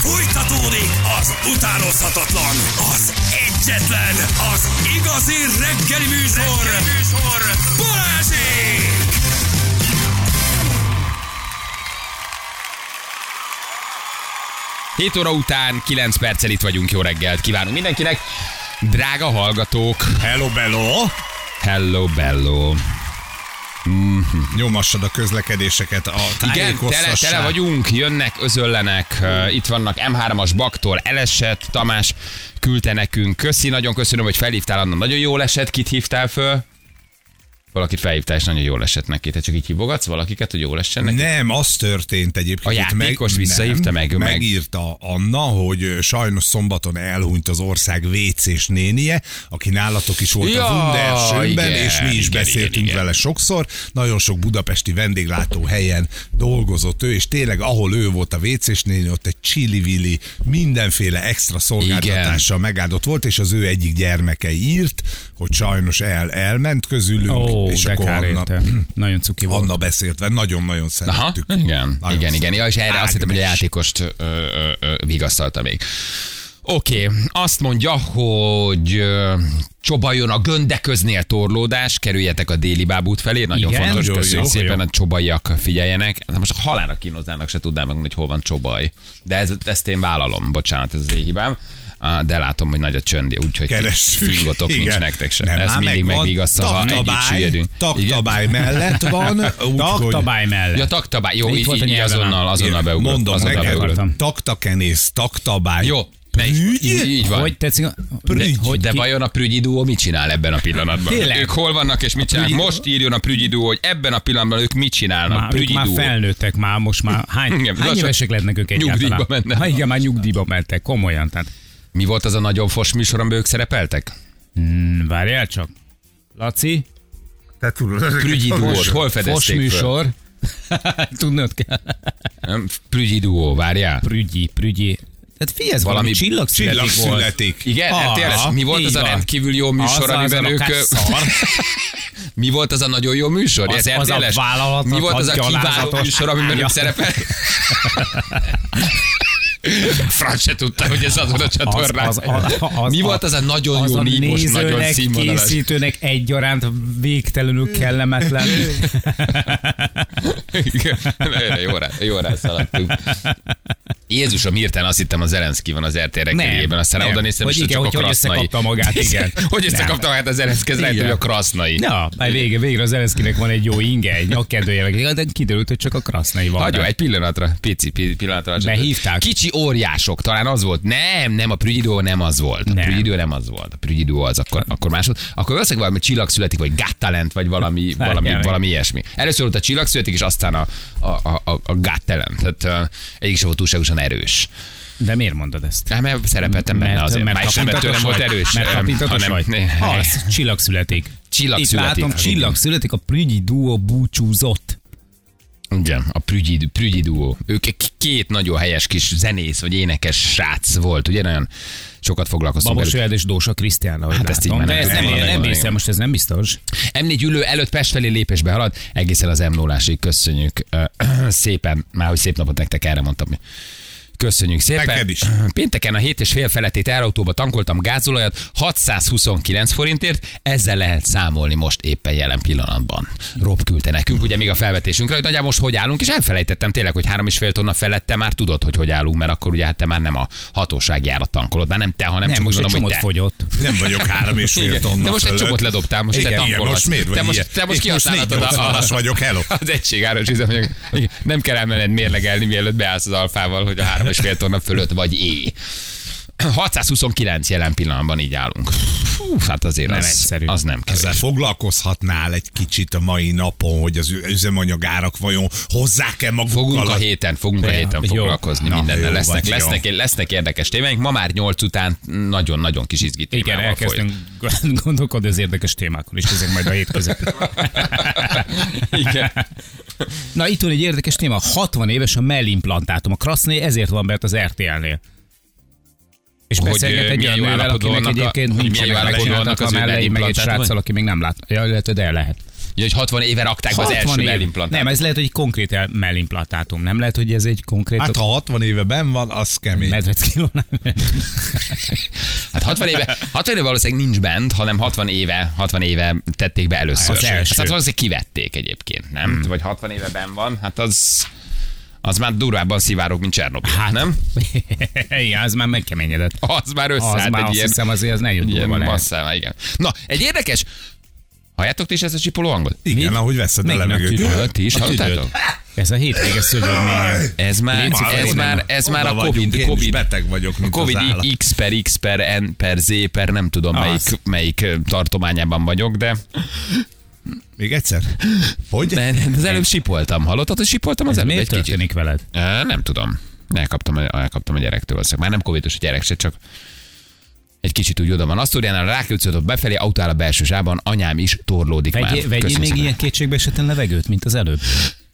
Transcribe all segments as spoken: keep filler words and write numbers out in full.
Fújtatódik az utánozhatatlan, az egyetlen, az igazi reggeli műsor, reggeli műsor. Balázsék! hét óra után kilenc perccel itt vagyunk, jó reggelt kívánunk mindenkinek. Drága hallgatók. Hello, bello. Hello, bello. Mm-hmm. Nyomassad a közlekedéseket, a igen, tele, tele vagyunk, jönnek, özöllenek, uh, itt vannak em hármas Baktól elesett, Tamás küldte nekünk, köszi, nagyon köszönöm, hogy felhívtál, Anna, nagyon jól esett, kit hívtál föl? Valakit felhívtál, és nagyon jól esett neki. Te csak így hívogatsz valakiket, hogy jól essen neki? Nem, az történt egyébként. A játékos meg, visszahívta meg, meg. Megírta Anna, hogy sajnos szombaton elhunyt az ország vécés nénie, aki nálatok is volt ja, a Wundersöhnben, és mi is igen, beszéltünk igen, igen. vele sokszor. Nagyon sok budapesti vendéglátó helyen dolgozott ő, és tényleg ahol ő volt a vécés néni, ott egy csili-vili, mindenféle extra szolgáltatással igen. megáldott volt, és az ő egyik gyermeke írt, hogy sajnos el, elment közülünk. Oh. És de akkor Anna, nagyon cuki volt. Anna beszélt vele, nagyon-nagyon szerettük. Aha, igen, nagyon igen, igen. Ja, és erre Ágnes. azt hittem, hogy a játékost ö, ö, ö, vigasztalta még. Oké, okay. Azt mondja, hogy ö, csobajon a Göndeköznél torlódás, kerüljetek a Déli Bábút felé, nagyon igen, fontos, jó, köszönjük jó, szépen, jó. a csobaiak figyeljenek. Most a halálra kínoznának, se tudnám megmondani, hogy hol van Csobaj. De ez, ezt én vállalom, bocsánat, ez az én hibám. De látom, hogy nagy a csönd, úgyhogy fingotok nincs nektek sem. Ez mindig megvigasztal, ha együtt süllyedünk. Taktabály mellett van. Taktabály mellett. Ja, taktabály. Jó, így, így azonnal, azonnal beugrott. Mondom neked, taktakenész, taktabály. Jó. Így, így van. Hogy tetszik? De, hogy de vajon a Prügyi duó mit csinál ebben a pillanatban? Tényleg? Ők hol vannak és mit csinálnak? Most írjon a Prügyi duó, hogy ebben a pillanatban ők mit csinálnak. Már, Prügyi már duó. felnőttek már, most már hány, igen, hány évesek lehetnek ők egyáltalán? Nyugdíjba mennek. Ha igen, már nyugdíjba mentek, komolyan. Tehát. Mi volt az a nagyon fos műsor, amiben ők szerepeltek? Hmm, várjál csak. Laci? Te tudod, Prügyi duót, hol fedezték Fos műsor. Tudnod kell. Prügyi duó, várjál. Prügyi, Prügyi. Tehát figyelj, ez valami csillagszületik volt. Csillagszületik. Igen, ah, tényleg. Mi volt az a rendkívül jó műsor, az amiben az ők... Mi volt az a nagyon jó műsor? Az, az a vállalatnak. Mi volt az a kiváló műsor, amiben ők szerepeltek? Franc se tudta, hogy ez azon a csatornán. Az, az, az, az, Mi volt az a nagyon jó nívós, nagyon színvonalas? Készítőnek egyaránt végtelenül kellemetlen. jó rá, jó rá szaladtunk. Jézusom, hirtelen azt hittem, a Zelenszky van az er té reggelében, aztán oda néztem, és csak a krasznai. Hogy összekapta magát, igen. Hogy összekapta magát a Zelenszky, ez lehet, hogy a krasznai. Ja, végre, végre a Zelenszkynek van egy jó inge, egy nyakkendője, de kiderült, hogy csak a krasznai van. Hagyja, egy pillanatra, pici pillanatra. Behívták. Kicsi óriások, talán az volt. Nem, nem, a Prügyi duó nem az volt. A Prügyi duó nem az volt. A Prügyi duó az akkor, akkor más volt. Akkor valószínűleg valami Csillag születik, vagy Got Talent, vagy valami, valami, valami ilyesmi. Először volt a Csillag születik, és aztán a, a, a, a Got Talent. Tehát uh, egyik sem volt túlságosan erős. De miért mondod ezt? Hát, mert szerepeltem benne mert, azért. Mert kapintatos nem volt erős. Mert kapintatos vagy? Nem, az, Csillag születik. Csillag Itt születik. látom, Csillag születik, a Prügyi duó búcsúzott. Igen, a Prügyi, Prügyi duó. Ők két nagyon helyes kis zenész vagy énekes srác volt, ugye? Nagyon sokat foglalkoztunk. Babos Jöjjed és Dósa Krisztián, ahogy hát látom. ezt így De ez nem, nem, nem hiszem, most ez nem biztos. em négy ülő előtt Pest felé lépésbe halad, egészen az em nullásig. Köszönjük szépen, már hogy szép napot nektek, erre mondtam. Köszönjük szépen. Neked is. Pénteken a hét és fél feletti teherautóba tankoltam gázolajat hatszázhuszonkilenc forintért, ezzel lehet számolni most éppen jelen pillanatban. Rob küldte nekünk, ugye még a felvetésünkre, hogy nagyjából most hogy állunk, és elfelejtettem tényleg, hogy három és fél tonna felette már tudod, hogy hogy állunk, mert akkor ugye hát te már nem a hatóságjárat tankolod, már nem te, hanem nem, csak most mondom, egy hogy te. Fogyott. Nem vagyok három és fél tonna. De most egy fölött. csomót ledobtál, most igen, te tankolhatsz. Most miért vagy te most, ilyen? te most kihasználhatod a... vagyok, hello. Az egységáros üzem, hogy nem kell elmenned mérlegelni, mielőtt beállsz az alfával, hogy a három és fél tonna fölött vagy é. hatszázhuszonkilenc jelen pillanatban így állunk. Hú, hát azért nem az, egyszerű. Az nem kevés. Ezzel foglalkozhatnál egy kicsit a mai napon, hogy az üzemanyagárak vajon hozzák-e magukkal? Fogunk a héten, fogunk a héten foglalkozni jó. mindennel. Na, lesznek, lesznek, lesznek érdekes témáink. Ma már nyolc után nagyon-nagyon kis izgi témával. Igen, elkezdtünk gondolkodni az érdekes témákon is, ezek majd a hét közepén. Igen. Na, itt van egy érdekes téma. hatvan éves a mellimplantátum. A Krasznai ezért van bent az er té el-nél. És beszélget egy olyan nővel, akinek egyébként nincsenek a mellei, meg egy sráccal, aki még nem lát. Ja, illetve de lehet. hogy hatvan éve rakták be az első mellimplantátumot. Nem, ez lehet, hogy egy konkrét el- mellimplantátum. Nem lehet, hogy ez egy konkrét... Hát ha hatvan éve benn van, az kemény. Medveckiló nem. Hát hatvan éve, hatvan éve valószínűleg nincs bent, hanem hatvan éve, hatvan éve tették be először. Az első. Hát valószínűleg kivették egyébként, nem? Hmm. Vagy hatvan éve benn van, hát az... Az már durvábban szivárog, mint Csernobil, hát, nem? Igen, az már megkeményedett. Az már összeállt az már egy azt ilyen... hiszem azért az nagyon durva lehet. Masszával, igen. Na, egy érdekes... Halljátok ti is ezt a csipoló hangot? Igen, ahogy veszed a levegőt. Ti is hallottátok? Ez a hétvége szövődménye. Ez már, ez már, ez már a Covid, Én Covid, is beteg vagyok, mint Covid az állat. X per X per N per Z per nem tudom melyik, melyik tartományában vagyok, de... Még egyszer? Hogy? De, de az előbb sipoltam. Hallottad, hogy sipoltam az Ez előbb miért egy kicsit? történik veled? E, nem tudom. Elkaptam, elkaptam a gyerektől. Aztán már nem covidos a gyerek se, csak egy kicsit úgy oda van. Asztóriánál a Rákóczi befelé autó áll a belső sávban, anyám is torlódik már. Vegyél, vegyél még ilyen kétségbe esetlen levegőt, mint az előbb.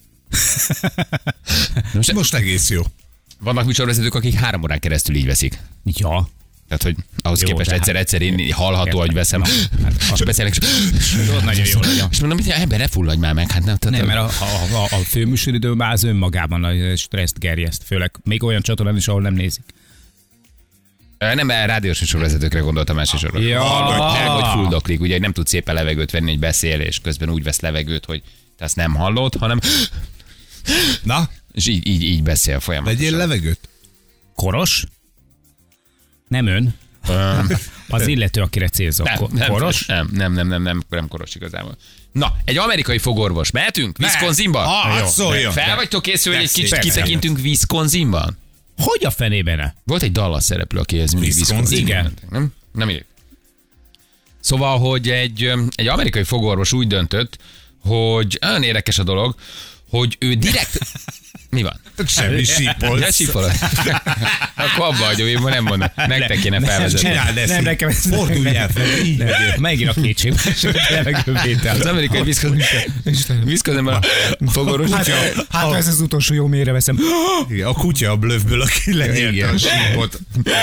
Most, most egész jó. Vannak műsorvezetők, akik három órán keresztül így veszik. Ja. Tehát, hogy ahhoz Jó, képest de egyszer, hát- egyszer én hallható, hogy veszem. hát- És beszélek, és Tudod, nagyon jó legyen. és mondom, hogy ember, ne fulladj már meg. Hát nem, Nem, mert a, a, a, a főműsoridőben az önmagában a stresszt gerjeszt, főleg még olyan csatornán is, ahol nem nézik. Nem, rádiós műsorvezetőkre gondoltam elsősorban. Ja. Hallod, hogy fuldoklik, ugye nem tud szépen levegőt venni, hogy beszél, és közben úgy vesz levegőt, hogy te azt nem hallod, hanem Na, és így, így, így beszél folyamatosan. vegyél levegőt. Koros? Nem ön. Az illető, akire célzok. Nem, nem, Koros? Nem, nem, nem, nem, nem, nem koros igazából. Na, egy amerikai fogorvos. Mehetünk? Wisconsinba? Ah, Jó. szóljon. Fel vagytok készül, hogy egy Persze, kicsit persze. kitekintünk Wisconsinban? Hogy a fenében ne? Volt egy Dallas szereplő, akihez mindig Wisconsin. Wisconsinban Igen. mentek, nem? Nem így. Szóval, hogy egy, egy amerikai fogorvos úgy döntött, hogy olyan érdekes a dolog, hogy ő direkt... Mi van? Semmi sípolsz. Ja, sípolod. Akkor abba hagyom, én ma nem mondom. Nektek kéne felvezetni. Csináld ezt. Nem, nekem ez Fordulj el fel. Így Nem, megint a kétségbe esett levegővétel. Az amerikai Wisconsinban a fogorvos... Hát, hát ez az utolsó jó mélyre veszem. Igen, a kutya a blöffből, aki lenyelte Igen. a sípot.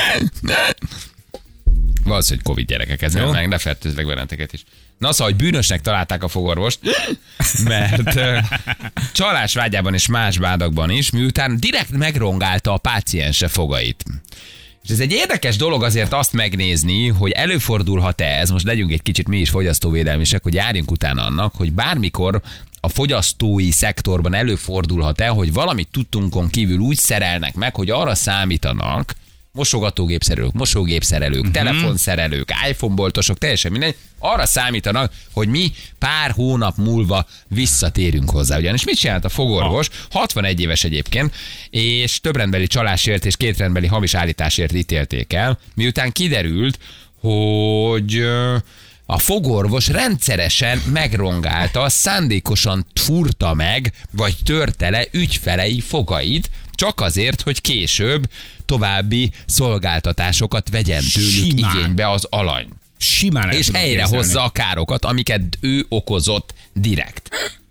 Valószínűleg Covid gyerekek ezzel, meg ne fertőzlek benneteket is. Na szóval, hogy bűnösnek találták a fogorvost, mert ö, csalás vágyában és más vádakban is, miután direkt megrongálta a páciense fogait. És ez egy érdekes dolog azért azt megnézni, hogy előfordulhat-e ez, most legyünk egy kicsit mi is fogyasztóvédelmisek, hogy járjunk utána annak, hogy bármikor a fogyasztói szektorban előfordulhat-e, hogy valamit tudtunkon kívül úgy szerelnek meg, hogy arra számítanak, mosogatógépszerelők, mosógépszerelők, uh-huh. telefonszerelők, iPhone-boltosok, teljesen mindegy, arra számítanak, hogy mi pár hónap múlva visszatérünk hozzá. Ugyanis mit csinált a fogorvos? hatvanegy éves egyébként, és többrendbeli csalásért és kétrendbeli hamis állításért ítélték el, miután kiderült, hogy ö, a fogorvos rendszeresen megrongálta, szándékosan furta meg, vagy törte le ügyfelei fogait, csak azért, hogy később további szolgáltatásokat vegyen tőlük Simán. igénybe az alany. Simán el És tudom helyre képzelni. hozza a károkat, amiket ő okozott direkt.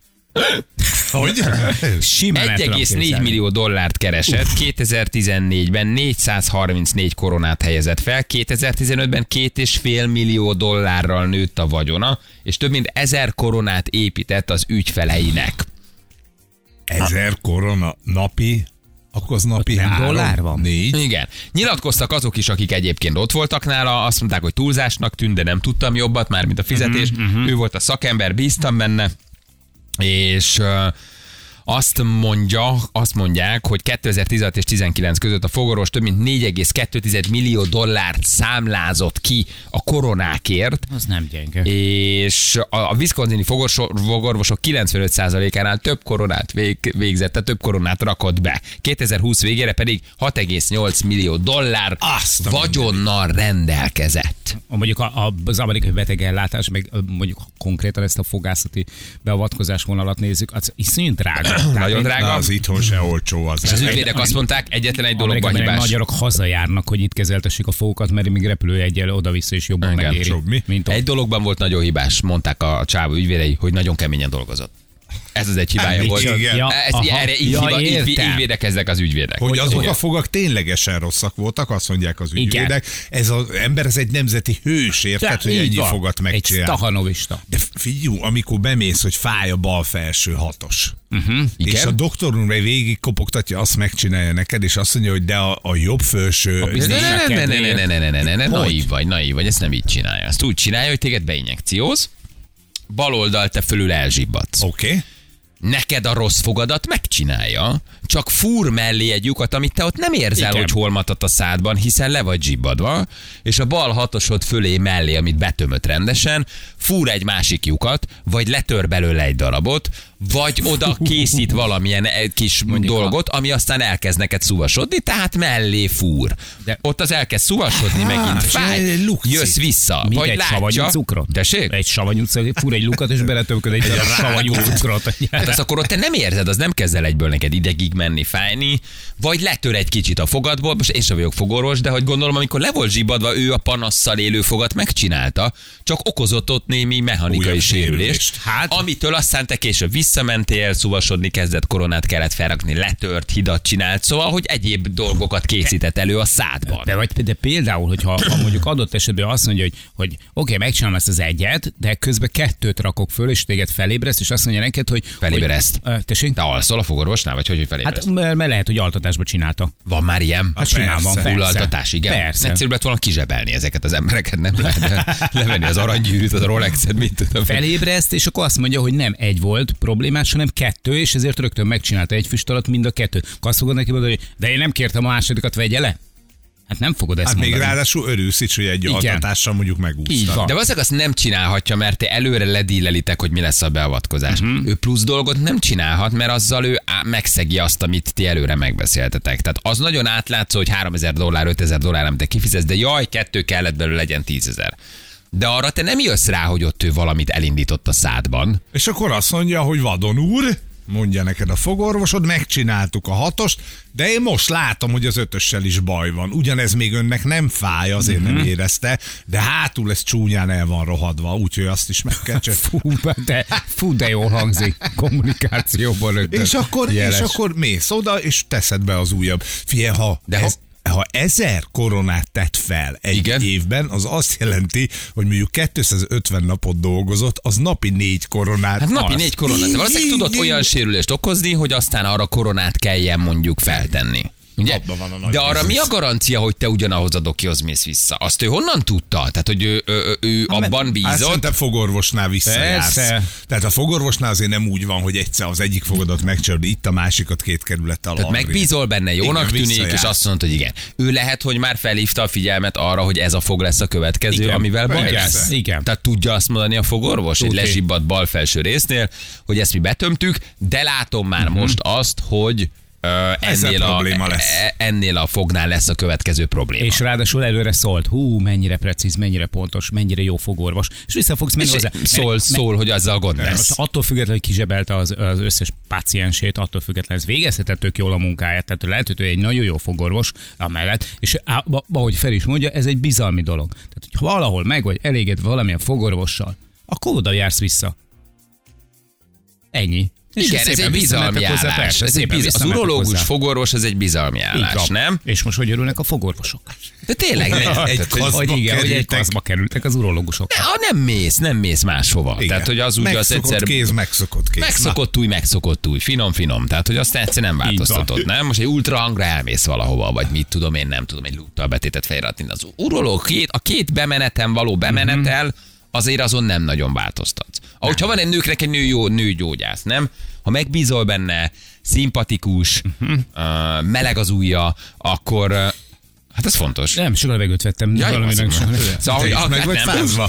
Hogy? Simán el egy tudom egész négy képzelni. millió dollárt keresett, kétezer-tizennégyben négyszázharmincnégy koronát helyezett fel, kétezer-tizenötben két és fél millió dollárral nőtt a vagyona, és több mint ezer koronát épített az ügyfeleinek. Ezer korona napi, akkor az napi nem három, dollár van? Négy. Igen. Nyilatkoztak azok is, akik egyébként ott voltak nála, azt mondták, hogy túlzásnak tűnt, de nem tudtam jobbat, már mint a fizetés. Uh-huh, uh-huh. Ő volt a szakember, bíztam benne, és uh, azt mondja, azt mondják, hogy kétezer-tizenhat és tizenkilenc között a fogorvos több mint négy egész kettő millió dollárt számlázott ki a koronákért, Az nem gyenge. és a, a wisconsini fogorvosok kilencvenöt százalékánál több koronát vég, végzett, tehát több koronát rakott be. kétezer-húsz végére pedig hat egész nyolc millió dollár Azt a vagyonnal rendelkezett. Mondjuk a, a, az amerikai betegellátás, meg mondjuk konkrétan ezt a fogászati beavatkozás vonalat nézzük, az iszonyú drága. Nagyon Na, drága. az itthon se olcsó az. És az ügyvédek azt mondták, egyetlen egy dologban Amerikában hibás. magyarok hazajárnak, hogy itt kezeltessék a fogokat, mert még repülőjeggyel oda-vissza is jobban Igen, megéri. sok mi? Mint ott. Egy dologban volt nagyon hibás, mondták a csávó ügyvédei, hogy nagyon keményen dolgozott. Ez az egy hibája Hát, volt. igen. Ja, Ez, aha. erre így, Ja, hiba, így, értem. így védekeznek az ügyvédek. Hogy azok igen. a fogak ténylegesen rosszak voltak, azt mondják az ügyvédek. Ez az ember, ez egy nemzeti hős, érted, hogy így ennyi van. fogat Egy megcsinál. stahanovista. De figyú, amikor bemész, hogy fáj a bal felső hatos, Igen? és a doktorunk végig kopogtatja, azt megcsinálja neked, és azt mondja, hogy de a, a jobb felső... A bizonyos- Ne, ne, ne, ne, ne, ne, ne, ne, ne, ne, Hogy? naív vagy, naív vagy, ezt nem így csinálja. Ezt úgy csinálja, hogy téged beinjekcióz, bal oldal te fölül elzsibbadsz. Oké. Okay. Neked a rossz fogadat megcsinálja, csak fúr mellé egy lyukat, amit te ott nem érzel, Igen. hogy hol matat a szádban, hiszen le vagy zsibbadva, és a bal hatosod fölé mellé, amit betömött rendesen, fúr egy másik lyukat, vagy letör belőle egy darabot, vagy oda készít valamilyen kis Mondjuk dolgot, ami aztán elkezd neked szuvasodni, tehát mellé fúr. De- Ott az elkezd szuvasodni, megint és fáj, egy lukcit. jössz vissza, Mint vagy egy savanyú látja. cukrot. Tessék? Egy savanyú cukrot, fúr egy lukat, és beletömköd egy darab savanyú cukrot. Hát azt akkor ott te nem érzed, az nem kezd el egyből neked idegig menni, fájni, vagy letör egy kicsit a fogadból, most én sem vagyok fogorvos, de hogy gondolom, amikor le volt zsibbadva, ő a panasszal élő fogat megcsinálta, csak okozott ott némi mechanikai Újabb sérülést, sérülést. hát, amitől aztán te később visszamentél, szuvasodni kezdett, koronát kellett felrakni, letört, hidat csinált, szóval, hogy egyéb dolgokat készített elő a szádban. De, vagy, de például, hogyha ha mondjuk adott esetben azt mondja, hogy, hogy oké, okay, megcsinálom ezt az egyet, de közben kettőt rakok föl, és téged felébreszt, és azt mondja neked, hogy... Felébreszt. Hogy, tessék? Te alszol a fogorvosnál, vagy hogy, hogy felébreszt? Hát mert mert lehet, hogy altatásba csinálta. Van már ilyen? Hát simán van, persze. Fullaltatás, igen. Persze. Egyszerűbb lett volna kizsebelni ezeket az embereket, nem lehet levenni az aranygyűrűt, az a Rolexet, mit tudom. Felébreszt, és akkor azt mondja, hogy nem egy volt problémás, hanem kettő, és ezért rögtön megcsinálta egy füst alatt mind a kettő. Akkor azt fogod neki mondani, hogy de én nem kértem a másodikat, vegye le? Hát nem fogod ezt Hát még mondani. ráadásul örülsz is, hogy egy Igen. altatással mondjuk Így megúszta. van. De valószínűleg azt nem csinálhatja, mert te előre ledílelitek, hogy mi lesz a beavatkozás. Uh-huh. Ő plusz dolgot nem csinálhat, mert azzal ő á- megszegi azt, amit ti előre megbeszéltetek. Tehát az nagyon átlátszó, hogy háromezer dollár, ötezer dollár, amit te kifizetsz, de jaj, kettő kellett belőle, legyen tízezer. De arra te nem jössz rá, hogy ott ő valamit elindított a szádban. És akkor azt mondja, hogy vadon úr, mondja neked a fogorvosod, megcsináltuk a hatost, de én most látom, hogy az ötössel is baj van. Ugyanez még önnek nem fáj, azért mm-hmm. nem érezte, de hátul ez csúnyán el van rohadva, úgyhogy azt is meg kell csak. Fú, de, fú, de jól hangzik kommunikációban rögtön. És akkor, Jeles. és akkor mész oda, és teszed be az újabb. Figyelj, ha, De ez, ha ezer koronát tett fel egy Igen? évben, az azt jelenti, hogy mondjuk kétszázötven napot dolgozott, az napi négy koronát. Hát napi az. négy koronát. De valószínűleg tudod olyan sérülést okozni, hogy aztán arra koronát kelljen mondjuk feltenni. Ugye? Abban van a nagy De arra mi biznisz. a garancia, hogy te ugyanahoz a dokihoz mész vissza? Azt ő honnan tudta? Tehát, hogy ő, ő, ő abban Hát bízott. szerintem fogorvosnál visszajársz. Persze. Tehát a fogorvosnál azért nem úgy van, hogy egyszer az egyik fogadat megcsinálod, itt a másikat két kerülettel Tehát arrébb. megbízol benne, jónak Igen, tűnik, visszajársz. és azt mondta, hogy igen. Ő lehet, hogy már felhívta a figyelmet arra, hogy ez a fog lesz a következő, Igen, amivel baj persze. lesz. Igen. Tehát tudja azt mondani a fogorvos, egy Tuti. lezsibbadt bal felső résznél, hogy ezt mi betömtük, de látom már uh-huh. most azt, hogy ö, Ezzel ennél, a, probléma lesz. e- ennél a fognál lesz a következő probléma. És ráadásul előre szólt, hú, mennyire precíz, mennyire pontos, mennyire jó fogorvos. És vissza fogsz menni és hozzá. szól, Me- szól, hogy azzal gond Most lesz. attól függetlenül, hogy kizsebelte az, az összes páciensét, attól függetlenül ez végezhetett tök jól a munkáját. Tehát lehet, hogy ő egy nagyon jó fogorvos amellett, és á- ahogy Feri is mondja, ez egy bizalmi dolog. Tehát, hogy valahol meg vagy elégedve valamilyen fogorvossal, akkor oda jársz vissza. Ennyi. És Igen, ez szépen egy bizalmi visszamentek hozzá, állás. persze, Ez egy szépen biz... Az visszamentek urológus hozzá. fogorvos, ez egy bizalmi Így állás, van. nem? És most hogy örülnek a fogorvosok? De tényleg nem. Egy Tehát, hogy- kaszba Hogy igen, hogy egy kerültek. kaszba kerültek az urológusok. Ha nem mész, nem mész máshova. Igen. Tehát, hogy az úgy az megszokott egyszer... kéz, megszokott kéz. Megszokott új, megszokott új, finom, finom. Tehát, hogy azt egyszer nem változtatod, nem? Most egy ultrahangra elmész valahova, vagy mit tudom én, nem tudom, egy lúttal betétet fejratni. Az urológ, két, a két bemeneten való bemenetel, azért azon nem nagyon változtatsz. Ahogy ha van egy nőknek egy nő jó nőgyógyász, nem? Ha megbízol benne, szimpatikus, uh-huh. uh, meleg az ujja, akkor uh, hát ez fontos. Nem, sokkal levegőt vettem. Jaj, valaminek az- sem. Szóval, Te hogy is meg akár vagy nem- fázva.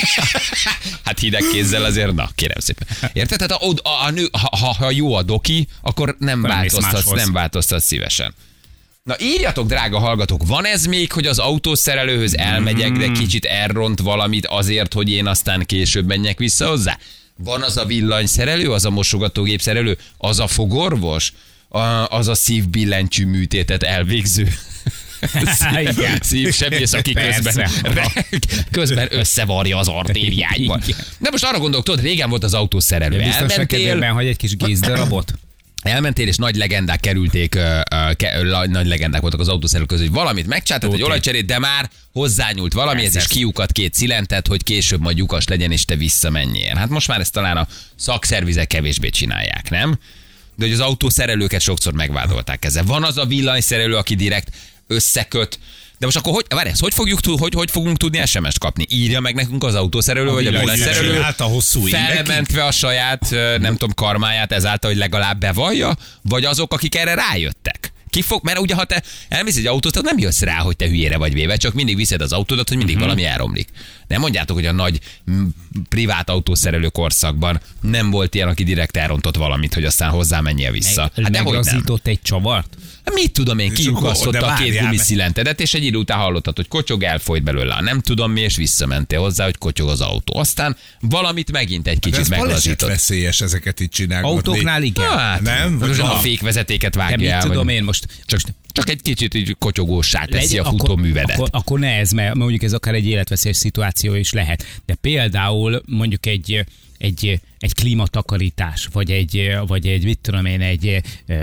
Hát hideg kézzel azért, na, kérem szépen. Érted? Tehát a, a, a nő, ha, ha, ha jó a doki, akkor nem Akkor nem mész változtatsz, máshoz. nem változtatsz szívesen. Na írjatok, drága hallgatók, van ez még, hogy az autószerelőhöz elmegyek, de kicsit elront valamit azért, hogy én aztán később menjek vissza hozzá? Van az a villanyszerelő, az a mosogatógép szerelő, az a fogorvos, a, az a szívbillentyű műtétet elvégző Szívsebész, aki közben, közben összevarja az artériáiban. De most arra gondolok, tudod, régen volt az autószerelő. Biztosan kedvében hagy egy kis gízdarabot? Elmentél, és nagy legendák kerülték, uh, ke, nagy legendák voltak az autószerelők között, hogy valamit megcsináltad, egy olajcserét, de már hozzányúlt valami, ez is kiukat két szilentet, hogy később majd lyukas legyen, és te visszamenjél. Hát most már ezt talán a szakszervizek kevésbé csinálják, nem? De hogy az autószerelőket sokszor megvádolták ezzel. Van az a villanyszerelő, aki direkt összeköt. De most akkor hogy, várj, hogy fogjuk hogy, hogy fogunk tudni es em es-t kapni? Írja meg nekünk az autószerelő, a vagy a villanyszerelő, felmentve a saját, nem tudom, karmáját ezáltal, hogy legalább bevallja, vagy azok, akik erre rájöttek? Ki fog, mert ugye ha te elmész egy autót, akkor nem jössz rá, hogy te hülyére vagy véve, csak mindig viszed az autódat, hogy mindig uh-huh. valami elromlik. Nem mondjátok, hogy a nagy m, privát autószerelő korszakban nem volt ilyen, aki direkt elrontott valamit, hogy aztán hozzá menjél vissza. Hát de meglazított egy csavart? Mit tudom én, kiukasztotta a két gumiszilentedet, és egy idő után hallottad, hogy kotyog, elfolyt belőle. Nem tudom mi, és visszamentél hozzá, hogy kotyog az autó. Aztán valamit megint egy kicsit meglazított. Ez veszélyes ezeket itt csinálgatni. Autóknál igen. Hát, nem? Most a fékvezetéket vágja el. Tudom én most. Csak, csak egy kicsit így kotyogósá teszi a futóművedet. Akkor, akkor ne ez, mert mondjuk ez akár egy életveszélyes szituáció is lehet. De például mondjuk egy, egy, egy klímatakarítás, vagy egy, vagy egy, mit tudom én, egy...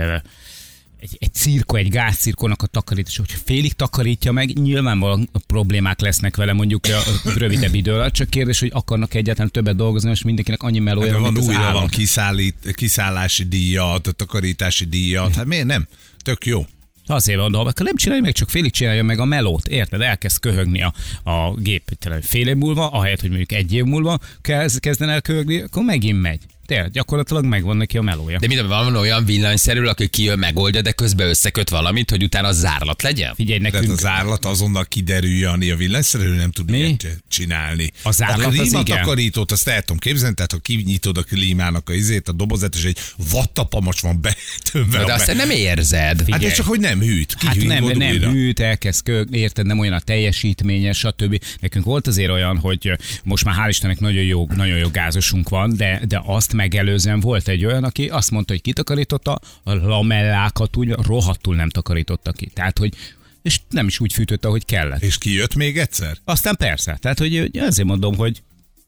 Egy, egy cirko, egy gázcirkónak a takarítás, hogy félig takarítja meg, nyilvánvalóan problémák lesznek vele mondjuk a rövidebb idő alatt, csak kérdés, hogy akarnak egyáltalán többet dolgozni, és mindenkinek annyi melója, hát, mint az újra állat. Van kiszállít, kiszállási díjat, takarítási díjat, hát miért nem? Tök jó. Azért mondom, akkor nem csinálja meg, csak félig csinálja meg a melót, érted? Elkezd köhögni a, a gép fél év múlva, ahelyett, hogy mondjuk egy év múlva kezd, kezden el köhögni, akkor megint megy. Tényleg, gyakorlatilag megvan neki a melója. De mit, van olyan villanyszerű, aki kijön, megoldja, de közben összeköt valamit, hogy utána zárlat legyen? Figyelj, nekünk... Tehát a zárlat azonnal kiderüljön, a villanyszerű nem tud ilyet csinálni. A zárlat a az igen. takarítót, azt el tudom képzelni, tehát ha kinyitod a klímának a izét, a dobozát, és egy vattapamacs van betömve. De azt nem érzed. Hát ez csak, hogy nem hűt. Ki hát nem, nem újra. hűt, elkezd köhög, érted, nem olyan a teljesítményes, stb. Nekünk volt azért olyan, hogy most már hál' Istennek nagyon jó, nagyon jó gázosunk van, de, de azt megelőzően volt egy olyan, aki azt mondta, hogy kitakarította, a lamellákat úgy rohadtul nem takarította ki. Tehát, hogy és nem is úgy fűtötte, ahogy kellett. És kijött még egyszer? Aztán persze. Tehát, hogy ezért mondom, hogy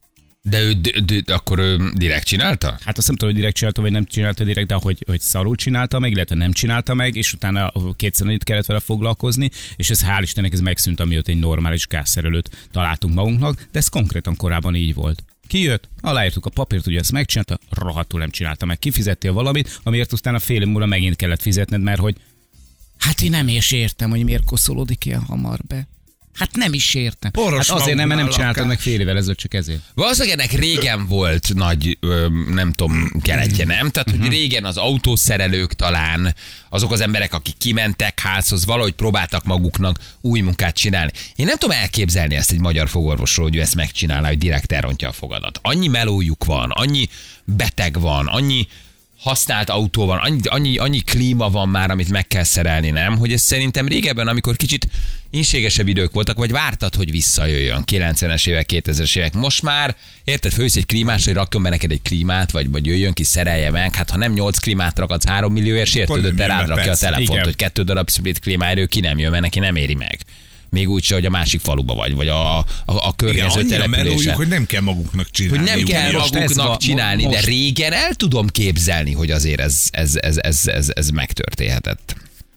de ő d- d- akkor ő direkt csinálta? Hát azt nem tudom, hogy direkt csinálta, vagy nem csinálta direkt, de hogy, hogy szarul csinálta meg, illetve nem csinálta meg, és utána kétszer annyit kellett vele foglalkozni, és ez hál' Istennek ez megszűnt, amióta egy normális gázszerelőt találtunk magunknak, de ez konkrétan korábban így volt. Kijött, aláírtuk a papírt, hogy ezt megcsinálta, rohadtul nem csinálta meg. Kifizettél valamit, amiért aztán a fél év múlva megint kellett fizetned, mert hogy hát én nem is értem, hogy miért koszolódik ilyen hamar be. Hát nem is értem. Poros hát azért nem, mert nem csináltad lakás. meg fél évvel ezelőtt, csak ezért. Valószínűleg ennek régen volt nagy, ö, nem tudom, keletje, nem? Tehát, hogy régen az autószerelők talán, azok az emberek, akik kimentek házhoz, valahogy próbáltak maguknak új munkát csinálni. Én nem tudom elképzelni ezt egy magyar fogorvosról, hogy ő ezt megcsinálná, hogy direkt elrontja a fogadat. Annyi melójuk van, annyi beteg van, annyi használt autó van, annyi, annyi, annyi klíma van már, amit meg kell szerelni, nem? Hogy ez szerintem régebben, amikor kicsit inségesebb idők voltak, vagy vártad, hogy visszajöjjön, kilencvenes évek, kétezres évek. Most már, érted, fősz egy klímás, hogy rakjon be neked egy klímát, vagy, vagy jöjjön ki, szerelje meg. Hát ha nem nyolc klímát rakadsz három millióért, sértődött, de rád rakja a telefont, igen. Hogy kettő darab split klímáerő ki nem jön, mert neki nem éri meg. Még úgy, hogy a másik faluba vagy, vagy a, a, a környező igen, településen. hogy nem kell magunknak csinálni. Hogy nem kell maguknak csinálni, most... de régen el tudom képzelni, hogy azért ez, ez, ez, ez, ez, ez megtörténhetett.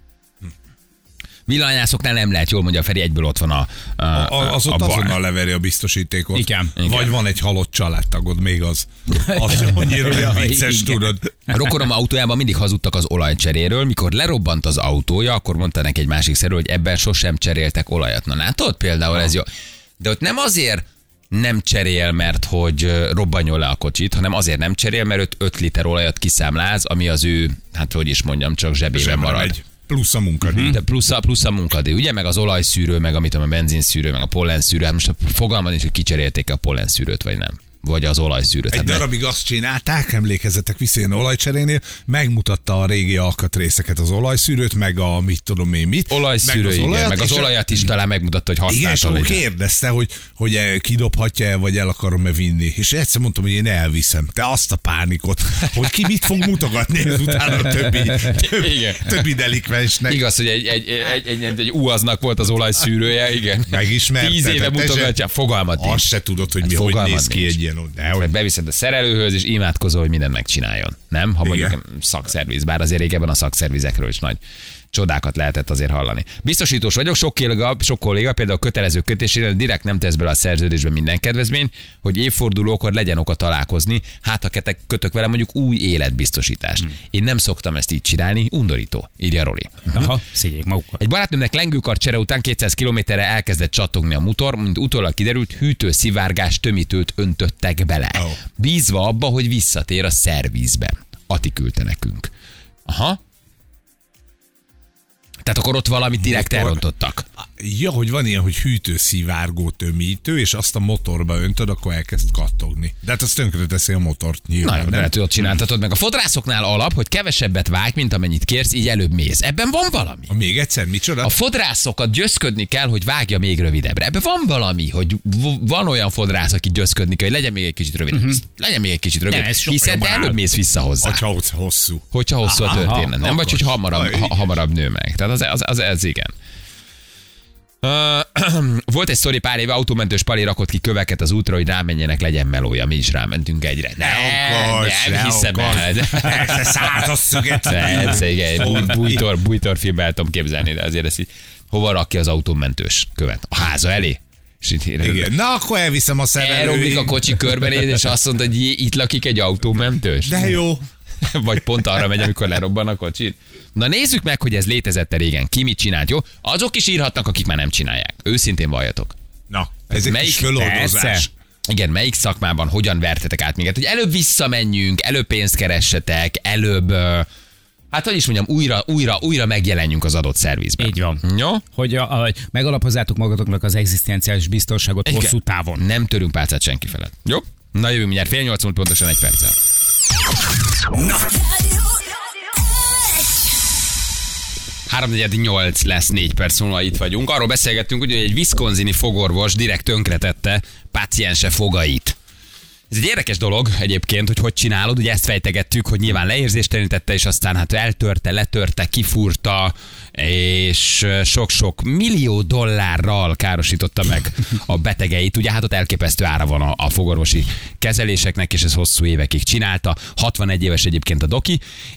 Villanyászoknál nem lehet, jól mondja Feri, egyből ott van a, a, a Az ott a azonnal leveri a biztosítékot. Igen. Vagy Igen. van egy halott családtagod, még az. Az annyira nem vicces, tudod. A rokonom autójában mindig hazudtak az olajcseréről, mikor lerobbant az autója, akkor mondta neki egy másik szerelő, hogy ebben sosem cseréltek olajat. Na látod, például ez jó. De ott nem azért nem cserél, mert hogy robbanjon le a kocsit, hanem azért nem cserél, mert öt liter olajat kiszámláz, ami az ő, hát hogy is mondjam, csak zsebében marad. Megy. Plusz a munkadíj. De plusz a, plusz a munkadíj, ugye? Meg az olajszűrő, meg amit a benzinszűrő, meg a pollenszűrő. Hát most a fogalmad is, hogy kicserélték a pollenszűrőt, vagy nem. vagy az olajszűrőt. Egy Hát darabig azt csinálták, emlékezzetek vissza ilyen olajcserénél, megmutatta a régi alkatrészeket, az olajszűrőt, meg a mit tudom én mit. Olajszűrő, meg az, igen, meg az olajat is talán megmutatta, hogy igen, és használta. akkor kérdezte, hogy, hogy kidobhatja-e, vagy el akarom-e vinni. És egyszer mondtam, hogy én elviszem. Te azt a pánikot, hogy ki mit fog mutogatni ezután a többi, többi, többi delikvensnek. Igaz, hogy egy, egy, egy, egy, egy, egy uaznak volt az olajszűrője, igen. Megismerte. Tíz éve mutogatja, fogalmat nincs. Azt se tudod, hogy mi, hogy néz ki egy ilyen. Hogy beviszed a szerelőhöz, és imádkozol, hogy mindent megcsináljon. Nem? Ha mondjuk igen. szakszerviz, bár azért régebben a szakszervizekről is nagy csodákat lehetett azért hallani. Biztosítós vagyok, sok kolléga, sok kolléga például kötelező kötésére direkt nem tesz bele a szerződésben minden kedvezmény, hogy évfordulókor legyen oka találkozni, hát ha ketek kötök vele mondjuk új életbiztosítást. Hmm. Én nem szoktam ezt így csinálni, undorító, írja Roli. Aha, szégyék magukat. Egy barátnőmnek lengőkar csere után kétszáz kilométerre elkezdett csattogni a motor, mint utólag kiderült, hűtőszivárgás tömítőt öntöttek bele. Oh. Bízva abba, hogy visszatér a szervizbe. Ati küldte nekünk. Aha. Tehát akkor ott valamit direkt elrontottak. Ja, hogy van ilyen, hogy hűtőszivárgó tömítő, és azt a motorba öntöd, akkor elkezd kattogni. De hát azt tönkre teszi a motort nyilván. Nagyon lehet, hogy ott csináltatod meg. A fodrászoknál alap, hogy kevesebbet vágj, mint amennyit kérsz, így előbb mész. Ebben van valami. A még egyszer, micsoda? A fodrászokat győzködni kell, hogy vágja még rövidebbre. Ebben van valami, hogy van olyan fodrász, aki győzködni kell, hogy legyen még egy kicsit rövidebb. Uh-huh. Legyen még egy kicsit rövidebb. Hiszen te előbb mész vissza hozzá. Hogyha hosszú. Hogyha hosszú a történet. Nem vagy, hogy hamarabb, ha, hamarabb nő meg. Tehát az, az, az, az igen. Uh, volt egy sztori pár éve, autómentős Pali rakott ki köveket az útra, hogy rámenjenek, legyen melója. Mi is rámentünk egyre. Ne, okos, nem hiszem el. Persze százas szöget. Persze, igen. Búj, bújtor, bújtor filmben el tudom képzelni, de azért ezt így, hova rakja az autómentős követ? A háza elé? Igen. Na, akkor elviszem a szerelőig. Elromlik a kocsi körbenéz, és azt mondta, hogy itt lakik egy autómentős. De jó. Vagy pont arra megy, amikor lerobban a kocsit. Na nézzük meg, hogy ez létezett régen. Ki mit csinált, jó? Azok is írhatnak, akik már nem csinálják. Őszintén valljatok. Na, ez egy kis föloldozás. Igen, melyik szakmában hogyan vertetek át minket? Hogy előbb visszamenjünk, előbb pénzt keressetek, előbb... Hát, hogy is mondjam, újra, újra, újra megjelenjünk az adott szervizben. Így van. Jó? Hogy a, a, megalapozzátok magatoknak az egzisztenciális biztonságot igen. Hosszú távon. Nem törünk pálcát senki felett. Jó? Na jövünk mindjárt fél nyolc múlt pontosan egy perccel. Na. háromnegyed nyolc lesz, négy perc múlva itt vagyunk. Arról beszélgettünk, hogy egy wisconsini fogorvos direkt tönkretette páciense fogait. Ez egy érdekes dolog egyébként, hogy hogy csinálod, ugye ezt fejtegettük, hogy nyilván leérzéstelenítette, és aztán hát eltörte, letörte, kifúrta, és sok-sok millió dollárral károsította meg a betegeit. Ugye hát ott elképesztő ára van a, a fogorvosi kezeléseknek, és ez hosszú évekig csinálta. hatvanegy éves egyébként a doki,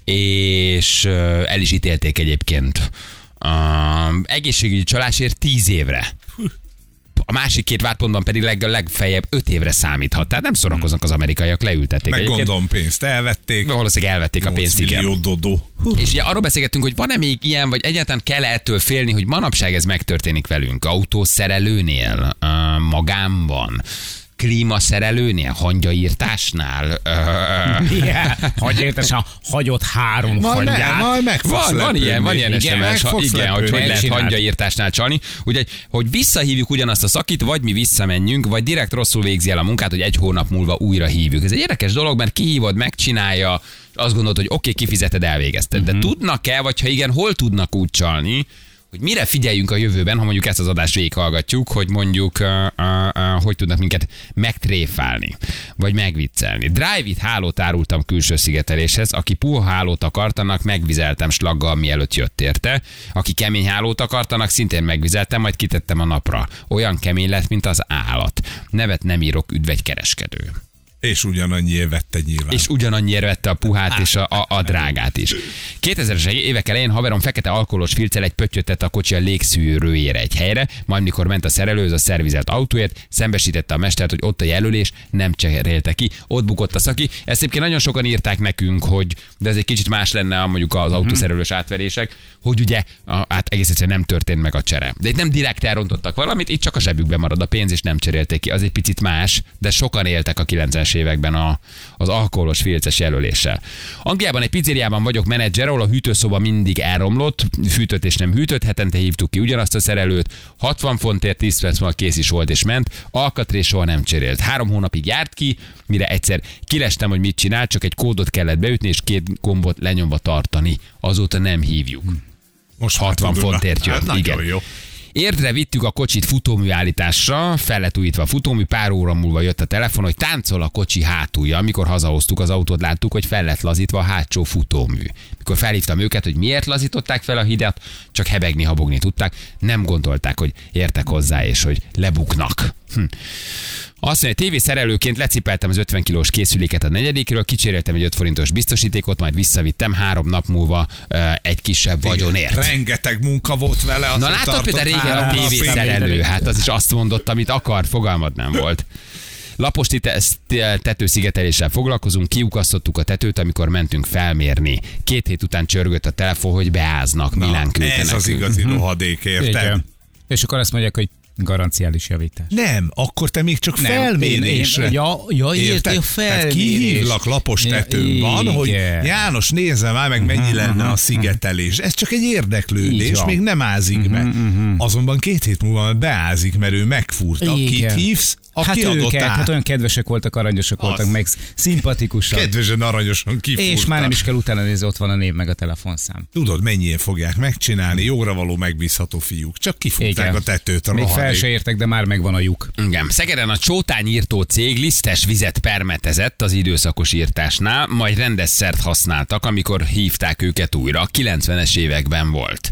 és el is ítélték egyébként uh, egészségügyi csalásért tíz évre. A másik két vádpontban pedig leg, legfeljebb öt évre számíthat. Tehát nem szórakoznak az amerikaiak, leültették. Meg egyébként. Gondolom pénzt elvették. Valószínűleg elvették a pénzt, igen. Dodó. És ugye arról beszélgettünk, hogy van-e még ilyen, vagy egyáltalán kell ettől félni, hogy manapság ez megtörténik velünk. Autószerelőnél, magánban, klímaszerelőnél, hangyaírtásnál. Yeah. Hangyaírtás, a hagyott három majd hangyát. Majd meg van, van ilyen, van ilyen igen, es em es, ha, igen, hogy hogy lehet csináld. hangyaírtásnál csalni. Ugye, hogy visszahívjuk ugyanazt a szakit, vagy mi visszamenjünk, vagy direkt rosszul végzi el a munkát, hogy egy hónap múlva újra hívjuk. Ez egy érdekes dolog, mert kihívod, megcsinálja, azt gondolod, hogy oké, okay, kifizeted, elvégezted. De uh-huh. tudnak-e, vagy ha igen, hol tudnak úgy csalni, hogy mire figyeljünk a jövőben, ha mondjuk ezt az adást végighallgatjuk, hogy mondjuk uh, uh, uh, hogy tudnak minket megtréfálni, vagy megviccelni. Drive-it hálót árultam külső szigeteléshez, aki puha hálót akartanak, megvizeltem slaggal, mielőtt jött érte. Aki kemény hálót akartanak, szintén megvizeltem, majd kitettem a napra. Olyan kemény lett, mint az állat. Nevet nem írok, üdv egy kereskedő. És ugyanannyiért vette nyilván. És ugyanannyiért vette a puhát és a, a, a drágát is. kétezres évek elején haverom fekete alkoholos filccel egy pöttyöt tett a kocsi a légszűrőjére egy helyre, majd mikor ment a szerelőhöz a szervizelt autóért, szembesítette a mestert, hogy ott a jelölés, nem cserélte ki, ott bukott a szaki. Ezt egyébként nagyon sokan írták nekünk, hogy de ez egy kicsit más lenne a mondjuk az autószerelős átverések, hogy ugye a, hát egész egyszerűen nem történt meg a csere. De itt nem direkt elrontottak valamit, itt csak a zsebükbe marad a pénz, és nem cserélték ki. Az egy picit más, de sokan éltek a kilencvenes hetvenes években a, az alkoholos filces jelöléssel. Angliában egy pizzériában vagyok menedzser, ahol a hűtőszoba mindig elromlott, fűtött és nem hűtött, hetente hívtuk ki ugyanazt a szerelőt, hatvan fontért tíz perc múlva kész is volt és ment, alkatrészt soha nem cserélt. Három hónapig járt ki, mire egyszer kilestem, hogy mit csinál, csak egy kódot kellett beütni és két gombot lenyomva tartani. Azóta nem hívjuk. Most hatvan fontért jön. Hát igen. Jó. Érdre vittük a kocsit futómű állításra, fel lett újítva a futómű, pár óra múlva jött a telefon, hogy táncol a kocsi hátulja. Amikor hazahoztuk az autót, láttuk, hogy fel lett lazítva a hátsó futómű. Mikor felhívtam őket, hogy miért lazították fel a hidat, csak hebegni, habogni tudták, nem gondolták, hogy értek hozzá, és hogy lebuknak. Hm. Azt mondja, tévészerelőként lecipeltem az ötven kilós készüléket a negyedikről, kicseréltem egy öt forintos biztosítékot, majd visszavittem három nap múlva uh, egy kisebb vagyonért. Rengeteg munka volt vele. Na látod, például régen a tévészerelő, hát az is azt mondott, amit akart, fogalmad nem volt. Lapos tetőszigeteléssel foglalkozunk, kiukasztottuk a tetőt, amikor mentünk felmérni. Két hét után csörgött a telefon, hogy beáznak, Milán küldte Ez az igazi rohadék, érted? És akkor azt mondják, hogy garanciális javítás. Nem, akkor te még csak Nem, felmérésre. én- én- ja, ja, érted, a Tehát felmérés. kihívlak lapos tetőn Ja, van, hogy igen. János, nézze már meg, mennyi lenne a szigetelés. Ez csak egy Így érdeklődés, van. még nem ázik be. Azonban két hét múlva már beázik, mert ő megfúrta. Kit Igen. hívsz? Aki Hát adott őket, át. hát olyan kedvesek voltak, aranyosak Az. voltak, meg szimpatikusak. Kedvesen, aranyosan kifúrta. És már nem is kell utána nézni, ott van a név meg a telefonszám. Tudod, mennyien fogják megcsinálni, jóra való, megbízható fiúk. Csak kifúrták Igen. a tetőt, a Még fel rohadék. se értek, de már megvan a lyuk. Igen. Szegeden a csótányírtó cég lisztes vizet permetezett az időszakos írtásnál, majd rendes szert használtak, amikor hívták őket újra. A kilencvenes években volt.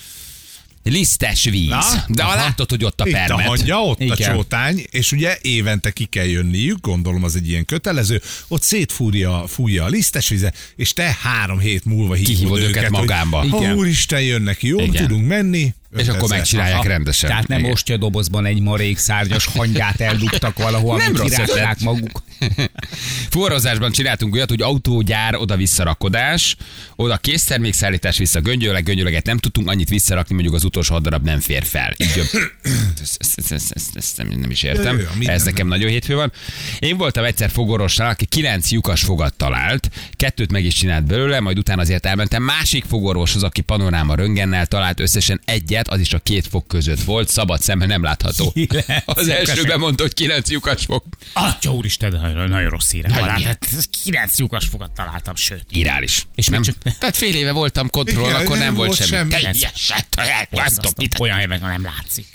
Lisztes víz. Na, De aha. látod, hogy ott a Itt a permet. hangya, ott Igen. a csótány, és ugye évente ki kell jönniük, gondolom az egy ilyen kötelező, ott szétfúrja fújja a lisztes vizet, és te három hét múlva hívod, Kihívod őket őket, magába. Hogy, Igen. ha úristen, jönnek, jó, Igen. tudunk menni. És akkor ötezer. megcsinálják Aha. rendesen. Tehát nem Igen. ostya dobozban egy marék szárnyas hangyát eldugtak valahol, Nem amit rossz kirágták ötlet. maguk. Fuvarozásban csináltunk olyat, hogy autógyár, oda visszarakodás, oda késztermékszállítás, vissza göngyöleg, göngyöleget nem tudtunk annyit visszarakni, mondjuk az utolsó hat darab nem fér fel. Így jön. Ezt, ezt, ezt, ezt, ezt, ezt nem, nem is értem. Jó, jó, minden Ez nekem nagyon hétfő van. Én voltam egyszer fogorvosnál, aki kilenc lyukas fogat talált, kettőt meg is csinált belőle, majd utána azért elmentem másik fogorvoshoz, aki panoráma röntgennel talált összesen egyet, az is a két fog között volt, szabad szemmel nem látható. Kilenc Az elsőben mondta, hogy kilenc lyukas fog. Atya úristen, nagyon, nagyon rossz hírem van. Nagyon. Hát kilenc lyukas fogat találtam, sőt. Irális. És nem, még csak... Tehát fél éve voltam kontroll, Igen, akkor nem, nem volt volt semmi. semmi. Teljesen, Borzasztó. Olyan helyben nem látszik.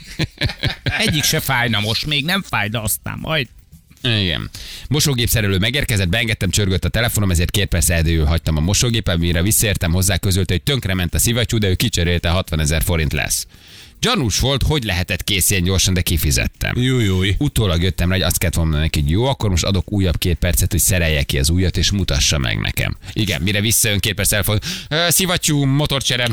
Egyik se fájna most, még nem fáj, de aztán majd. Igen. Mosógépszerelő megérkezett, beengedtem, csörgött a telefonom, ezért két perc eldőül hagytam a mosógépet, mire visszaértem hozzá, közölte, hogy tönkrement a szivattyú, de ő kicserélte, hatvanezer forint lesz. Gyanús volt, hogy lehetett kész ilyen gyorsan, de kifizettem. Jó, jó. Utólag jöttem rá, hogy azt kellett volna neki, hogy jó, akkor most adok újabb két percet, hogy szerelje ki az ujjat, és mutassa meg nekem. Igen, mire visszajön két perc elfog, szivattyú, motorcserem,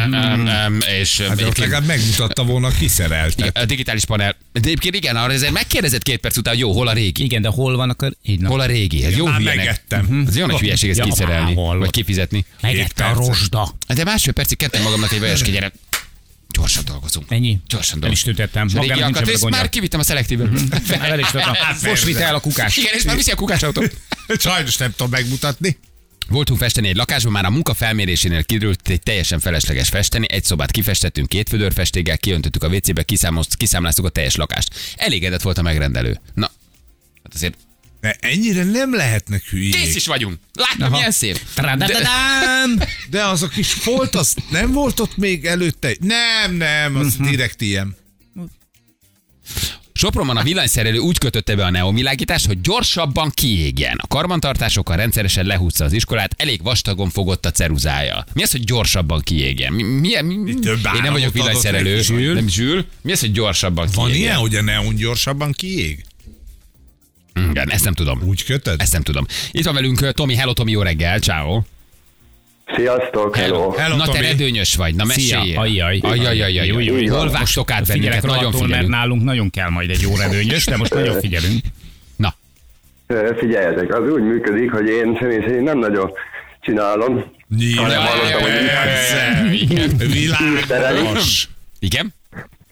és Hát de ott legalább megmutatta volna, kiszerelte. a digitális panel. De egyébként igen, arra ezért megkérdezett két perc után, hogy jó, hol a régi? Igen, de hol van, akkor így na. Hol a régi? Ez jó Már hülyenek. megettem. Ez jó nagy hülyeség ezt Ja, kiszerelni, hol? vagy kifizetni. Megette a percet. rozsda. De másfél percig kettem magamnak egy vajas kigyere. Gyorsan dolgozunk. Ennyi? Gyorsan El is dolgozunk. tüntettem. És a régi Magának nincs alkatrészt ebben már gondja. kivittem a szelektívből. El is tudtam. Most vitte el a kukás. Igen, és már viszi a kukásautó. Sajnos nem tudom megmutatni. Voltunk festeni egy lakásban, már a munka felmérésénél kiderült egy teljesen felesleges festeni. Egy szobát kifestettünk két vödörfestéggel, kiöntöttük a vécébe, kiszámláztuk a teljes lakást. Elégedett volt a megrendelő. Na, hát azért De ennyire nem lehetnek hülyék. kész is vagyunk. Láttam, milyen szép. Tradadadám! De az a kis folt, az nem volt ott még előtte? Nem, nem, az direkt ilyen. Sopronban a villanyszerelő úgy kötötte be a neonvilágítást, hogy gyorsabban kiégjen. A karbantartásokkal rendszeresen lehúzta az iskolát, elég vastagon fogott a ceruzája. Mi az, hogy gyorsabban kiégjen? Mi, mi, mi, több Én nem államot vagyok adott villanyszerelő. neki, Zsül. Nem Zsül. Mi az, hogy gyorsabban Van kiégjen? ilyen, hogy a neon gyorsabban kiég? Igen, ezt nem tudom. Úgy kötöd? Ezt nem tudom. Itt van velünk Tomi. Hello, Tomi, jó reggel. Ciao. Sziasztok, hello. Hello, Na, te Tomi. redőnyös vagy. Na, Szia, meséljél. ajjaj. Ajjajajajaj. Jó, jó, jó. Hol vágtok át bennünket? Figyelek Nagyon rohadtul, mert figyelünk. nálunk nagyon kell majd egy jó redőnyös, de most nagyon figyelünk. Na, Ö, Figyeljetek, az úgy működik, hogy én személy szerint nem nagyon csinálom. Nyilván, Hanem hallottam, hogy persze. Világos. igen?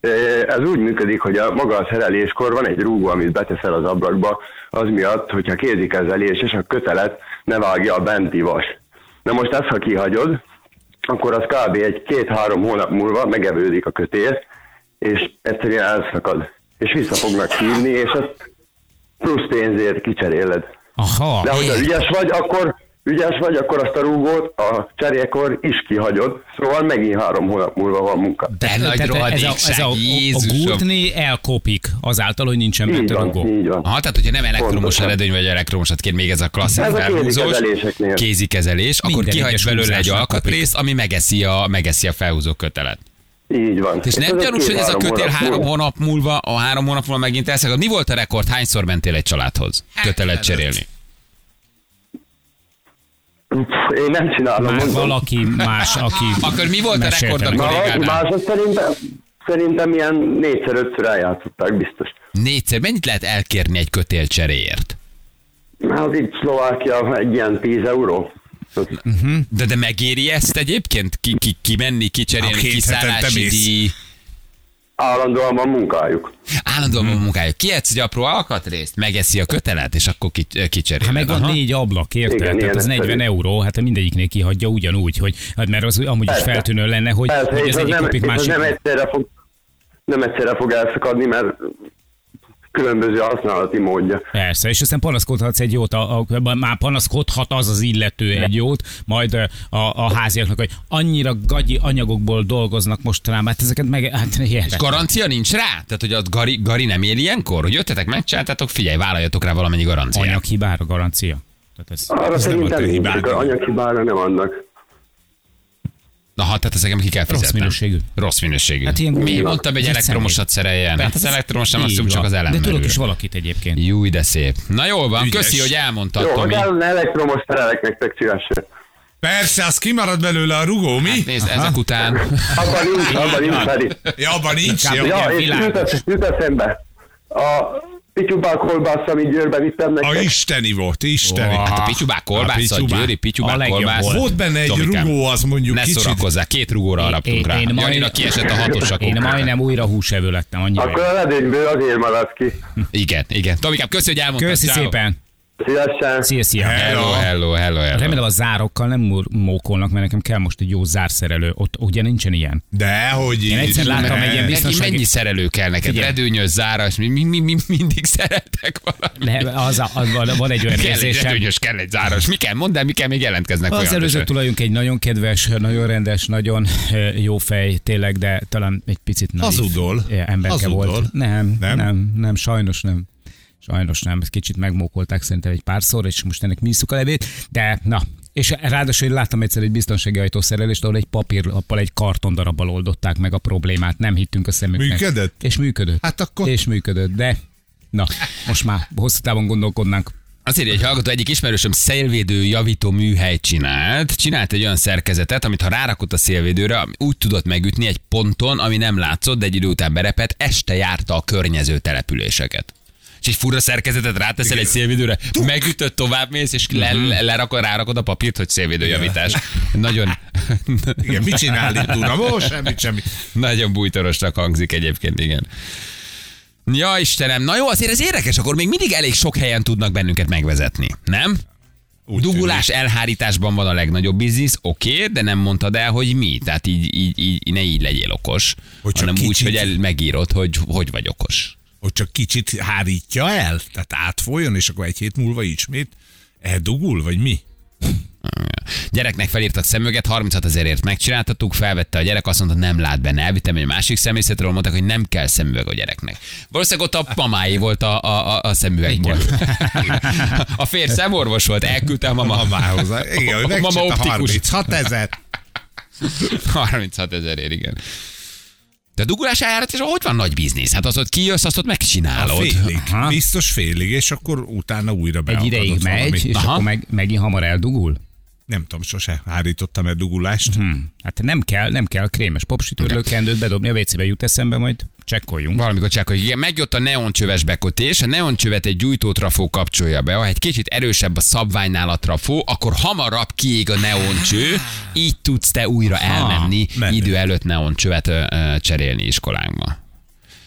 Ez úgy működik, hogy a maga a szereléskor van egy rúgó, amit beteszel az ablakba, az miatt, hogyha kézikezelés és a kötelet ne vágja a benti vas. Na most ezt, ha kihagyod, akkor az kb. Egy két-három hónap múlva megevődik a kötél, és egyszerűen elszakad. És vissza fognak hívni, és azt plusz pénzért kicseréled. Aha. De hogyha ügyes vagy, akkor ügyes vagy, akkor azt a rúgót a cserékor is kihagyod, szóval megint három hónap múlva van munka. De nagy ez a, rohadékság, ez a, a, a Jézusom. gurtni elkopik azáltal, hogy nincsen Így bent a van, rugó. így van. Aha, tehát hogyha nem elektromos Pontosan. eredmény, vagy elektromosat kér, még ez a klasszik Ez a felhúzós, kézikezeléseknél. kézikezelés, akkor Minden kihagy egyes belőle egy húzásnak alkatrészt, ami megeszi a, megeszi a felhúzó kötelet. Így van. És nem ez gyanús, hogy ez a két-három kötél hónap három múlva. hónap múlva, a három hónap múlva megint elszakad. Mi volt a rekord? Hányszor mentél egy családhoz kötelet cserélni? Én nem csinálom. Már mondom. valaki más, aki Akkor mi volt a mesélte rekord a neked. Na, valaki kollégánál? más, azt szerintem, szerintem ilyen négyszer-ötször eljátszották biztos. Négyszer. Mennyit lehet elkérni egy kötél cseréért? Hát itt Szlovákia egy ilyen tíz euró. De de megéri ezt egyébként? Ki, ki, kimenni, A kicserélni, két hetente kiszállási mész. díj? Állandóan van munkájuk. Állandóan van munkája. Kihetsz egy apró alkatrészt, megeszi a kötelet, és akkor ki, kicserél. Hát meg van négy ablak, érted? Igen, Tehát ilyen az negyven egyszerű. euró, hát mindegyiknél kihagyja ugyanúgy, hogy, hát mert az amúgy is Persze. feltűnő lenne, hogy, Persze, hogy és az az egyik nem, kopik és az másik. nem egyszerre fog, nem egyszerre fog elszakadni, mert különböző használati módja. Persze, és aztán panaszkodhatsz egy jót, a, a, már panaszkodhat az az illető egy jót, majd a, a háziaknak, hogy annyira gagyi anyagokból dolgoznak mostanában, hát ezeket meg, hát És hihetetlen. garancia nincs rá? Tehát, hogy a Gari, Gari nem él ilyenkor? Hogy jöttetek, megcsináltátok, figyelj, vállaljatok rá valamennyi garanciát. Anyaghibára garancia. Tehát ez, Arra Ez nem a szerintem te nincs, hibád. a anyaghibára nem adnak. Na, hát tehát ezeket ki kell Rossz fizetnem. minőségű. Rossz minőségű. Hát ilyen Mi? gumi- Mondtam, hogy viccelni. elektromosat szereljen. Hát az elektromos nem, azt Így mondom, csak van. az De ellenmerül. tudok is valakit egyébként. Jó, de szép. Na jól van, Ügyes. köszi, hogy elmondtad, Jó, ha Tomi. kellene elektromos szerelek nektek szívesen. Persze, az kimarad belőle a rugó, mi? Hát nézd, ezek után. Abban nincs, abban nincs, Feri. Ja, abban nincs. Inkább Jó. Ja, és világos. jut esz- jut eszembe. A pityubák kolbász, amit Győrben vittem A nektek. isteni volt, isteni. Wow. Hát a pityubák kolbász, a pityubák. győri A pityubák legjobb kolbász. volt. Volt benne egy Tomikám, rugó, az mondjuk Ne kicsit. szórakozzál, két rugóra alaptunk rá. én majd- Janira kiesett a hatosakon. Én majdnem újra húsevő lettem, annyira. Akkor a ledényből azért maradt ki. Igen, igen. Tomikám, köszi, hogy elmondtad. Köszi Ciao. szépen. Szívesen. Szia, szia. Hello, hello, hello, hello. Remélem a zárokkal nem mur- mókolnak, mert nekem kell most egy jó zárszerelő. Ott ugye nincsen ilyen. De, hogy Én egyszer láttam egy ilyen Neki biztonsági... mennyi szerelő kell neked? Figyelj. Redőnyös, záras, mi, mi, mi, mi mindig szereltek valamit. Le, az, a, az van, van egy olyan Kell egy érzésem. redőnyös, kell egy záras. Mi kell? Mondd el, mi kell, még jelentkeznek Az előző folyamatosan. tulajunk egy nagyon kedves, nagyon rendes, nagyon eh, jó fej, tényleg, de talán egy picit naív Hazudol. eh, emberke Hazudol. volt. Nem, Nem? nem, nem, nem, sajnos nem. Sajnos nem, ezt kicsit megmókolták szerintem egy párszor, és most ennek mi isszuk a levét, de na, és ráadásul én láttam egyszer egy biztonsági ajtószerelést, ahol egy papírlappal, egy kartondarabbal oldották meg a problémát, nem hittünk a szemüknek. Működött? És működött. Hát akkor- És működött, de na, most már hosszú távon gondolkodnánk. Azt írja, egy hallgató, egyik ismerősöm szélvédő javító műhelyt csinált. Csinált egy olyan szerkezetet, amit ha rárakott a szélvédőre, úgy tudott megütni egy ponton, ami nem látszott, de egy idő után berepett, este járta a környező településeket. És egy fura szerkezetet ráteszel egy szélvédőre, megütött, tovább mész, és le, le, lerakod, rárakod a papírt, hogy szélvédőjavítás. Nagyon, Igen, mit csinál itt uram? Ó, semmit, semmit. nagyon bújtorosnak hangzik egyébként, igen. Ja, Istenem, na jó, azért ez érdekes, akkor még mindig elég sok helyen tudnak bennünket megvezetni, nem? Úgy Dugulás, elhárításban van a legnagyobb biznisz, oké, okay, de nem mondtad el, hogy mi. Tehát így, így, így ne így legyél okos, Hogy csak hanem úgy, kicsit. hogy el, megírod, hogy hogy vagy okos. Hogy csak kicsit hárítja el, tehát átfoljon, és akkor egy hét múlva ismét eldugul, vagy mi? Gyereknek felírtak szemüveget, harminchat ezerért megcsináltattuk, felvette a gyerek, azt mondta, nem lát benne. Elvittem egy másik személyzetről, mondták, hogy nem kell szemüveg a gyereknek. Valószínűleg ott a mamáé volt a, a, a, a szemüvegból. A férj szemorvos volt, elküldte a mama. Mamához. Igen, hogy A mama megcsinálta optikus. harminchat ezer. harminchat ezerért, igen. De a dugulás eljárat, és hogy van nagy biznisz? Hát az, hogy kijössz, azt ott A megcsinálod. félig, Aha. biztos félig, és akkor utána újra Egy beakadott ideig megy, valami. és Aha. akkor meg, megint hamar eldugul. Nem tudom, sose hárítottam el dugulást. Hmm. Hát nem kell, nem kell krémes popsitörlőkendőt bedobni, a vécébe jut eszembe, majd csekkoljunk. Valamikor csak, hogy igen, megjött a neoncsöves bekötés, a neoncsövet egy gyújtótrafó kapcsolja be, ha egy kicsit erősebb a szabványnál a trafó, akkor hamarabb kiég a neoncső, így tudsz te újra elmenni menő. idő előtt neoncsövet ö, ö, cserélni iskolánkba.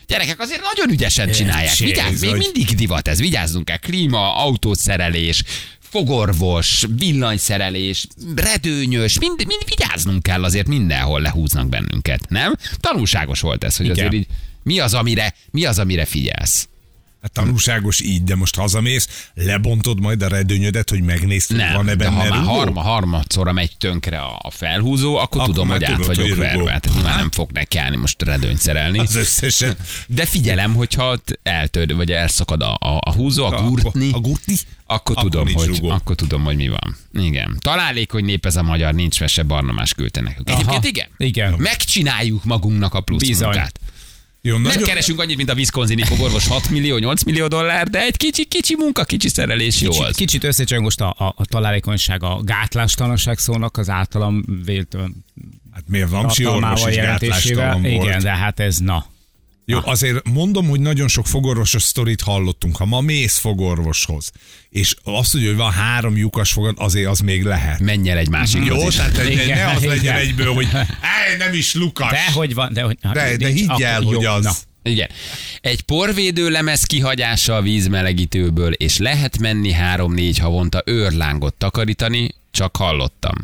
Gyerekek azért nagyon ügyesen csinálják. Vigyázz, még mindig divat ez. Vigyázzunk el. Klíma, autószerelés, fogorvos, villanyszerelés, redőnyös, mind, mind vigyáznunk kell azért, mindenhol lehúznak bennünket, nem? Tanulságos volt ez, hogy azért így, mi az, amire, mi az, amire figyelsz? Hát tanulságos így, de most hazamész, lebontod majd a redőnyödet, hogy megnézd, hogy van-e benne de ha már rugó? harma, harmadszorra megy tönkre a, a felhúzó, akkor, akkor tudom, hogy át tudod, vagyok hogy verve. Hát már nem fog nekiállni most redőnyt szerelni. Az összesen. De figyelem, hogyha eltör, vagy elszakad a, a, a húzó, a gurtni, A gurtni? akkor, Akkor tudom, nincs hogy, rugó. akkor tudom, hogy mi van. Igen. Találékony nép ez a magyar, nincs mese, Barnamás küldte nekünk. Egyébként igen. Igen. Megcsináljuk magunknak a plusz Bizony. munkát. Jó, Nem nagyon... keresünk annyit, mint a Wisconsini fogorvos hat millió, nyolc millió dollár, de egy kicsi, kicsi munka, kicsi szerelés jó Kicsit, az. kicsit összecseng most a, a, a találékonyság, a gátlástalanság szónak az általam vélt Hát miért van orvos tartalmával, is jelentésével. gátlástalan volt. Igen, de hát ez na. Jó, azért mondom, hogy nagyon sok fogorvosos sztorit hallottunk. Ha ma mész fogorvoshoz, és azt mondja, hogy van három lyukas fogad, azért az még lehet. Menj el egy másik. Jó, tehát egy, Igen, ne az legyen igen. egyből, hogy "Ej, nem is lukas. De hogy van, de hogy... De, de nincs, higgy akkor el, jó, hogy az. na. Igen. Egy porvédő lemez kihagyása a vízmelegítőből, és lehet menni három-négy havonta őrlángot takarítani, csak hallottam.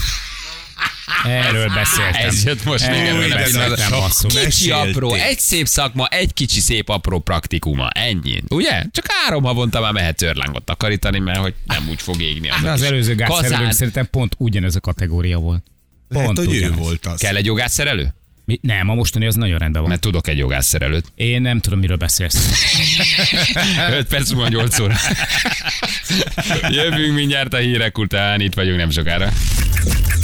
Erről beszéltem. Ez jött most még Erről erről nem beszéltem, beszéltem. basszus. Kicsi Meséltél. apró, egy szép szakma, egy kicsi szép apró praktikuma. Ennyi. Ugye? Csak három havonta már mehetsz őrlángot takarítani, mert hogy nem úgy fog égni. De az előző gázszerelők Kazán. szerintem pont ugyanez a kategória volt. Lehet, Pont hogy ő ugyanez. volt az. Kell egy jogászszerelő? Mi? Nem, a mostani az nagyon rendben van. Mert tudok egy jogászszerelőt. Én nem tudom, miről beszélsz. öt perc múlva nyolc óra. Jövünk mindjárt a hírek után, itt vagyunk nem sokára.